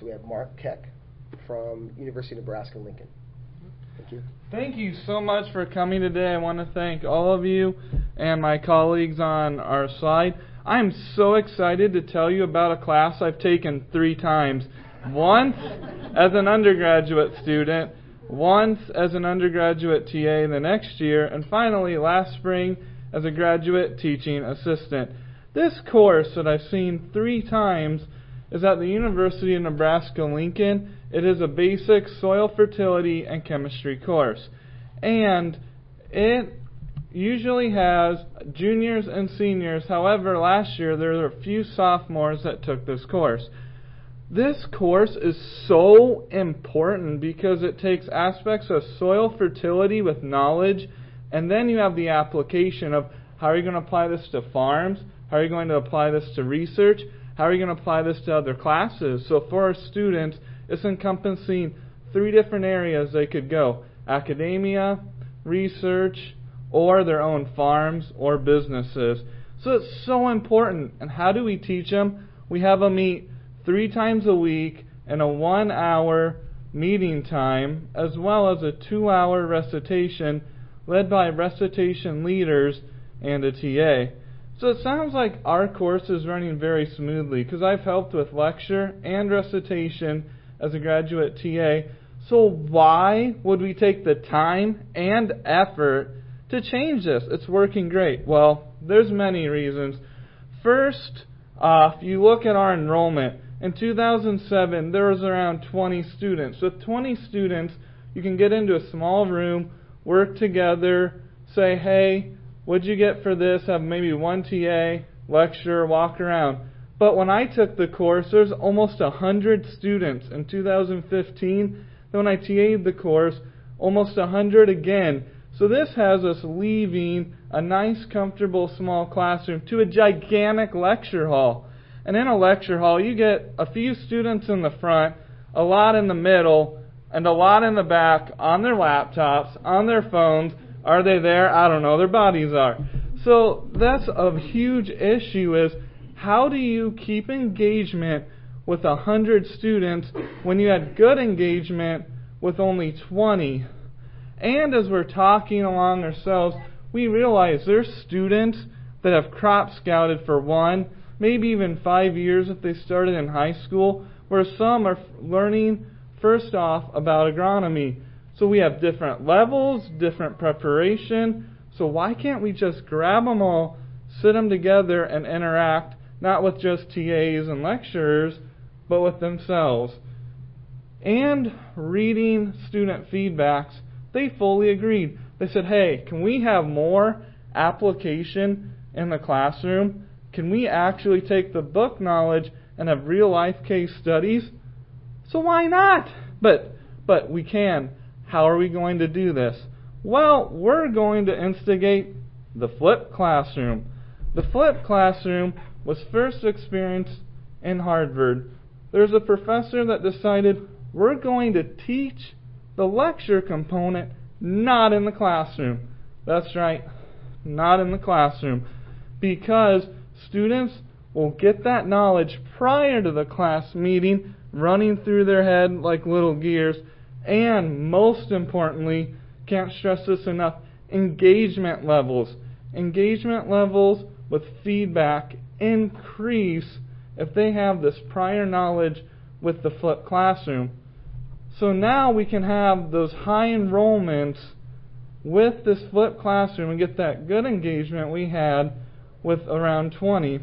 So we have Mark Keck from University of Nebraska-Lincoln. Thank you. Thank you so much for coming today. I want to thank all of you and my colleagues on our slide. I'm so excited to tell you about a class I've taken 3 times. Once as an undergraduate student, once as an undergraduate TA the next year, and finally last spring as a graduate teaching assistant. This course that I've seen 3 times is at the University of Nebraska-Lincoln. It is a basic soil fertility and chemistry course. And it usually has juniors and seniors. However, last year there were a few sophomores that took this course. This course is so important because it takes aspects of soil fertility with knowledge, and then you have the application of how are you going to apply this to farms, how are you going to apply this to research, how are you going to apply this to other classes. So for our students, it's encompassing 3 different areas they could go: academia, research, or their own farms or businesses. So it's so important. And how do we teach them? We have them meet 3 times a week in a 1-hour meeting time, as well as a 2-hour recitation led by recitation leaders and a TA. So it sounds like our course is running very smoothly because I've helped with lecture and recitation as a graduate TA. So why would we take the time and effort to change this? It's working great. Well, there's many reasons. First off, you look at our enrollment. In 2007, there was around 20 students. With 20 students, you can get into a small room, work together, say, hey, what'd you get for this? Have maybe one TA, lecture, walk around. But when I took the course, there's almost 100 students in 2015. Then when I TA'd the course, almost 100 again. So this has us leaving a nice, comfortable, small classroom to a gigantic lecture hall. And in a lecture hall, you get a few students in the front, a lot in the middle, and a lot in the back on their laptops, on their phones. Are they there? I don't know. Their bodies are. So that's a huge issue is how do you keep engagement with 100 students when you had good engagement with only 20? And as we're talking along ourselves, we realize there's students that have crop scouted for 1, maybe even 5 years if they started in high school, where some are learning first off about agronomy. So we have different levels, different preparation. So why can't we just grab them all, sit them together, and interact, not with just TAs and lecturers, but with themselves? And reading student feedbacks, they fully agreed. They said, hey, can we have more application in the classroom? Can we actually take the book knowledge and have real life case studies? So why not? But we can. How are we going to do this? Well, we're going to instigate the flipped classroom. The flipped classroom was first experienced in Harvard. There's a professor that decided we're going to teach the lecture component not in the classroom. That's right, not in the classroom. Because students will get that knowledge prior to the class meeting running through their head like little gears. And most importantly, can't stress this enough, engagement levels. Engagement levels with feedback increase if they have this prior knowledge with the flipped classroom. So now we can have those high enrollments with this flipped classroom and get that good engagement we had with around 20.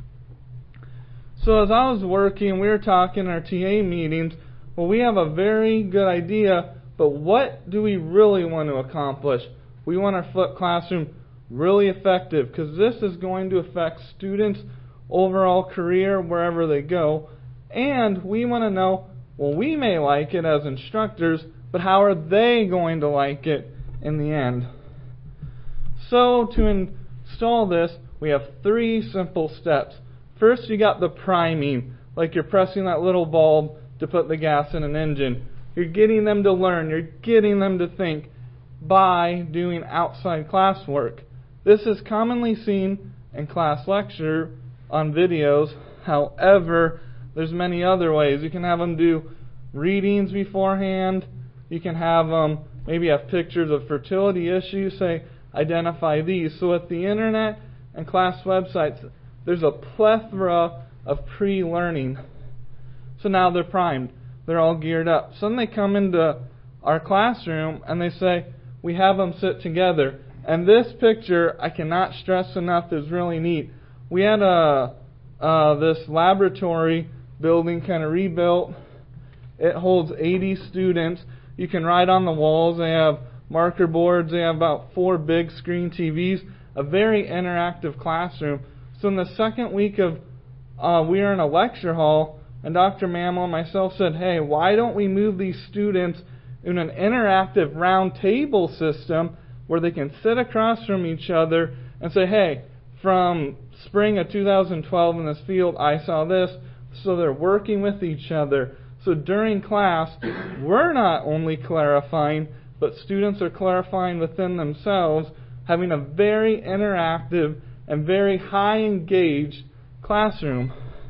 So as I was working, we were talking in our TA meetings, well, we have a very good idea, but what do we really want to accomplish? We want our flipped classroom really effective because this is going to affect students' overall career wherever they go. And we want to know, well, we may like it as instructors, but how are they going to like it in the end? So to install this, we have 3 simple steps. First, you got the priming, like you're pressing that little bulb to put the gas in an engine. You're getting them to learn. You're getting them to think by doing outside classwork. This is commonly seen in class lecture on videos. However, There's many other ways. You can have them do readings beforehand. You can have them maybe have pictures of fertility issues, say, identify these. So with the internet and class websites, there's a plethora of pre-learning. So now they're primed. They're all geared up. So then they come into our classroom and they say, we have them sit together. And this picture, I cannot stress enough, is really neat. We had this laboratory building kind of rebuilt. It holds 80 students. You can write on the walls. They have marker boards. They have about 4 big screen TVs. A very interactive classroom. So in the second week of, we were in a lecture hall, and Dr. Mammal and myself said, hey, why don't we move these students in an interactive round table system where they can sit across from each other and say, hey, from spring of 2012 in this field, I saw this. So they're working with each other. So during class, we're not only clarifying, but students are clarifying within themselves, having a very interactive and very high engaged classroom.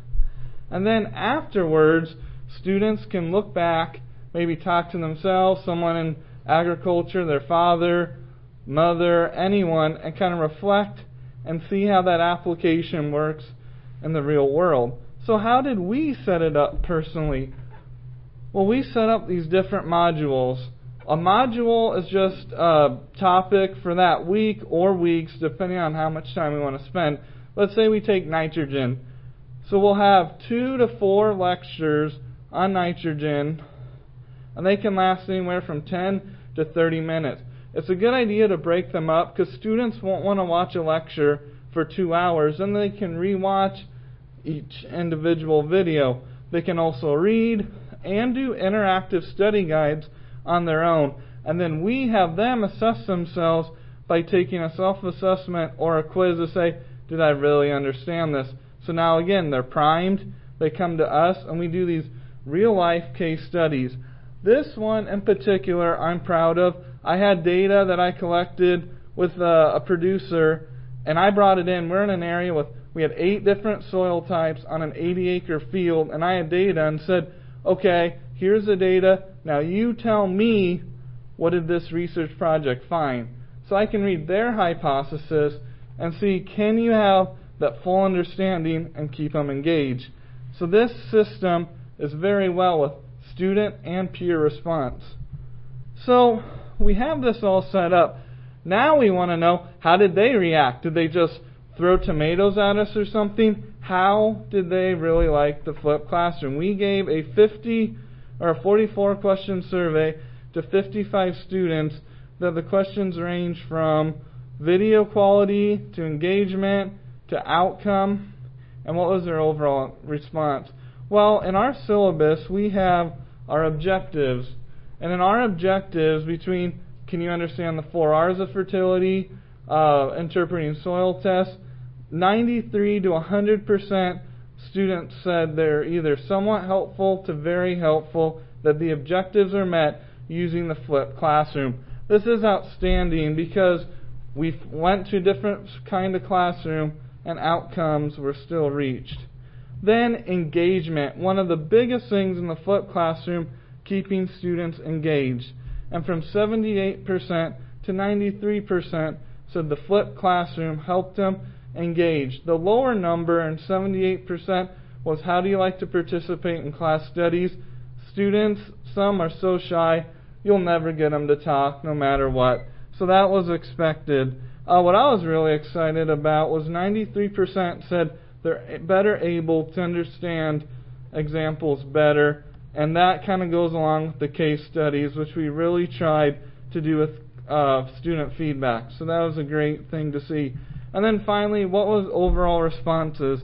And then afterwards, students can look back, maybe talk to themselves, someone in agriculture, their father, mother, anyone, and kind of reflect and see how that application works in the real world. So how did we set it up personally? Well, we set up these different modules. A module is just a topic for that week or weeks, depending on how much time we want to spend. Let's say we take nitrogen. So we'll have 2 to 4 lectures on nitrogen, and they can last anywhere from 10 to 30 minutes. It's a good idea to break them up because students won't want to watch a lecture for 2 hours, and they can rewatch each individual video. They can also read and do interactive study guides on their own. And then we have them assess themselves by taking a self-assessment or a quiz to say, did I really understand this? So now again, they're primed, they come to us, and we do these real-life case studies. This one in particular I'm proud of. I had data that I collected with a producer, and I brought it in. We're in an area we had 8 different soil types on an 80-acre field, and I had data and said, okay, here's the data. Now you tell me, what did this research project find? So I can read their hypothesis and see, can you have that full understanding and keep them engaged? So this system is very well with student and peer response. So we have this all set up. Now we want to know, how did they react? Did they just throw tomatoes at us or something? How did they really like the flipped classroom? We gave a 44 question survey to 55 students that the questions range from video quality to engagement to outcome. And what was their overall response? Well, in our syllabus we have our objectives. And in our objectives, between can you understand the 4 R's of fertility, interpreting soil tests, 93 to 100% students said they're either somewhat helpful to very helpful, that the objectives are met using the flipped classroom. This is outstanding because we went to a different kind of classroom and outcomes were still reached. Then engagement, one of the biggest things in the flipped classroom, keeping students engaged. And from 78% to 93% said the flipped classroom helped them engage. The lower number, in 78%, was how do you like to participate in class studies? Students, some are so shy, you'll never get them to talk no matter what. So that was expected. What I was really excited about was 93% said they're better able to understand examples better. And that kind of goes along with the case studies, which we really tried to do with student feedback. So that was a great thing to see. And then finally, what was overall responses?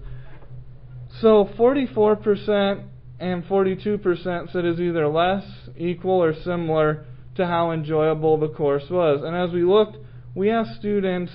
So 44% and 42% said is either less, equal, or similar to how enjoyable the course was. And as we looked, we asked students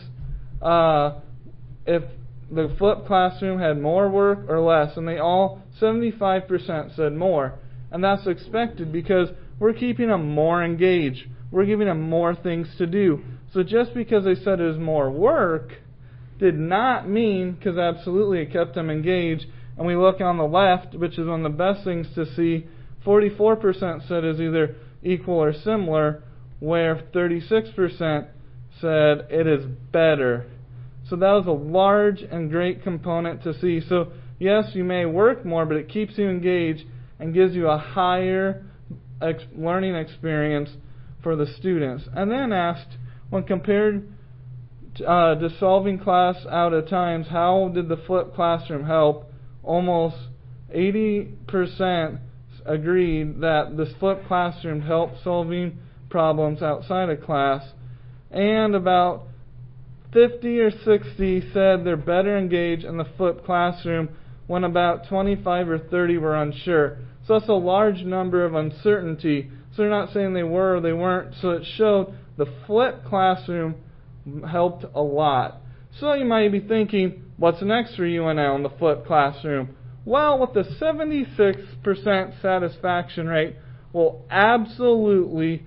if the flipped classroom had more work or less, and they all, 75% said more. And that's expected because we're keeping them more engaged. We're giving them more things to do. So just because they said it was more work did not mean, because absolutely it kept them engaged, and we look on the left, which is one of the best things to see, 44% said is either equal or similar, where 36% said it is better. So that was a large and great component to see. So yes, you may work more, but it keeps you engaged and gives you a higher learning experience for the students. And then asked, when compared to solving class out at times, how did the flipped classroom help? Almost 80% agreed that this flipped classroom helped solving problems outside of class, and about 50 or 60 said they're better engaged in the flipped classroom when about 25 or 30 were unsure. So that's a large number of uncertainty. So they're not saying they were or they weren't. So it showed the flipped classroom helped a lot. So you might be thinking, what's next for UNL in the flipped classroom? Well, with the 76% satisfaction rate, we'll absolutely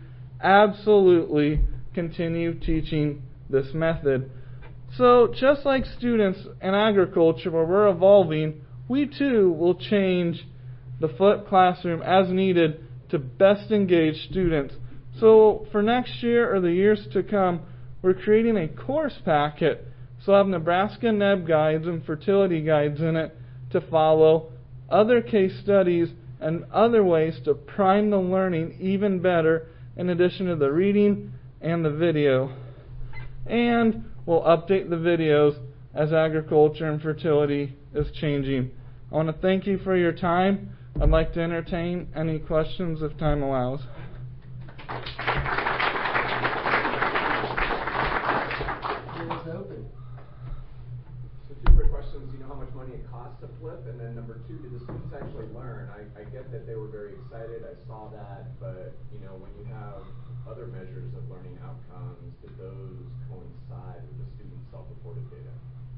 continue teaching this method. So just like students in agriculture where we're evolving, we too will change the flipped classroom as needed to best engage students. So for next year or the years to come, we're creating a course packet. So I have Nebraska NEB guides and fertility guides in it to follow, other case studies, and other ways to prime the learning even better, in addition to the reading and the video. And we'll update the videos as agriculture and fertility is changing. I want to thank you for your time. I'd like to entertain any questions if time allows. So two quick questions. Do you know how much money it costs to flip? And then number two, did the students actually learn? I get that they were very excited. I saw that. But, when you have other measures of learning outcomes, did those coincide with the students' self-reported data?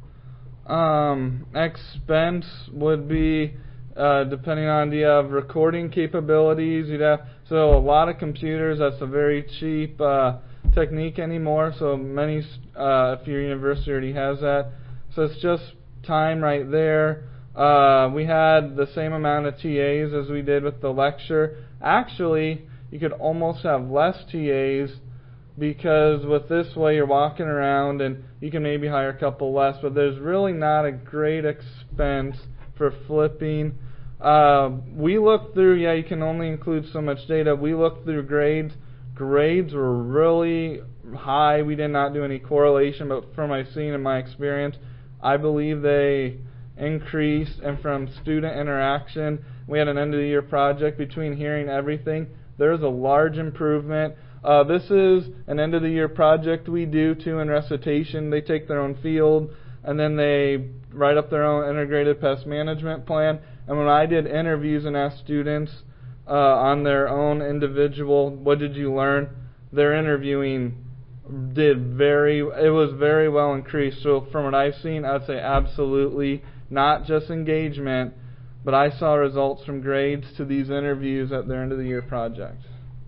Expense would be depending on the recording capabilities. So a lot of computers. That's a very cheap technique anymore. So many, if your university already has that. So it's just time right there. We had the same amount of TAs as we did with the lecture. Actually, you could almost have less TAs because with this way you're walking around and you can maybe hire a couple less, but there's really not a great expense for flipping. We looked through, you can only include so much data. We looked through grades. Grades were really high. We did not do any correlation, but from my seeing and my experience, I believe they increased. And from student interaction, we had an end of the year project between hearing everything. There's a large improvement. This is an end of the year project we do too in recitation. They take their own field and then they write up their own integrated pest management plan. And when I did interviews and asked students on their own individual, what did you learn? Their interviewing it was very well increased. So from what I've seen, I would say absolutely, not just engagement, but I saw results from grades to these interviews at their end of the year project.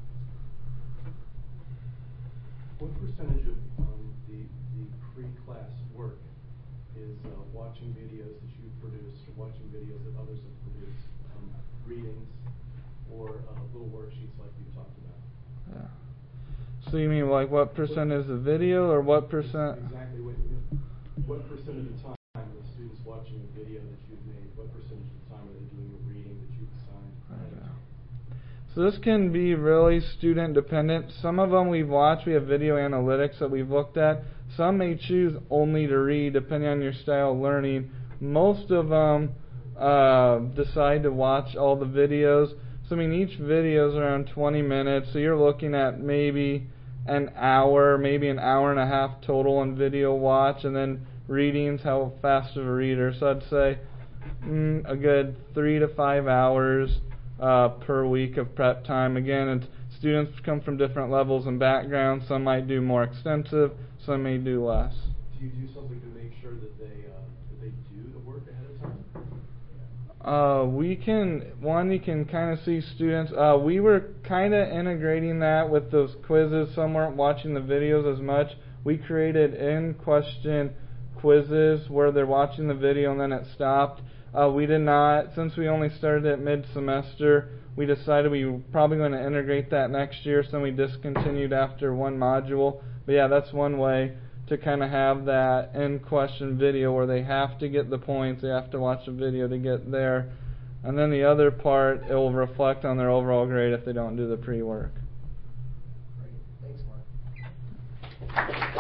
What percentage of the pre-class work is watching videos that you've produced or watching videos that others have produced, readings, or little worksheets like you talked about? Yeah. So you mean like what percent is the video or what percent? Exactly. What percent of the time are the students watching a video that you've made? What percentage of the time are they doing a reading that you've assigned? So this can be really student dependent. Some of them we've watched, we have video analytics that we've looked at. Some may choose only to read depending on your style of learning. Most of them decide to watch all the videos. So each video is around 20 minutes. So you're looking at maybe an hour, maybe an hour and a half total in video watch, and then readings, how fast of a reader. So I'd say a good 3 to 5 hours per week of prep time. Again, students come from different levels and backgrounds. Some might do more extensive, some may do less. Do you do something to make sure that they do the work ahead of time? You can kind of see students. We were kind of integrating that with those quizzes. Some weren't watching the videos as much. We created in-question quizzes where they're watching the video and then it stopped. We did not, since we only started at mid-semester, we decided we were probably going to integrate that next year, so we discontinued after one module. But yeah, that's one way to kind of have that in-question video where they have to get the points, they have to watch a video to get there. And then the other part, it will reflect on their overall grade if they don't do the pre-work. Great. Thanks, Mark.